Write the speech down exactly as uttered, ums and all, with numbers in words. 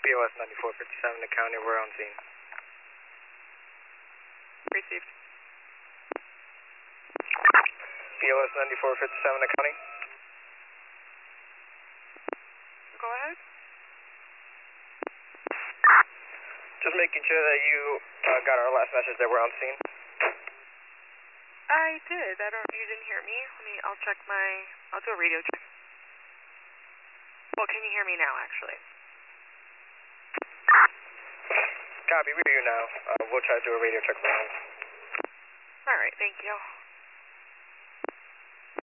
B O S ninety-four fifty-seven to county, we're on scene. Received. B O S ninety-four fifty-seven to county. Go ahead. Just making sure that you uh, got our last message that we're on scene. I did. I don't. You didn't hear me. Let me. I'll check my. I'll do a radio check. Well, can you hear me now? Actually. Copy. We hear you now. Uh, we'll try to do a radio check for you. All right. Thank you.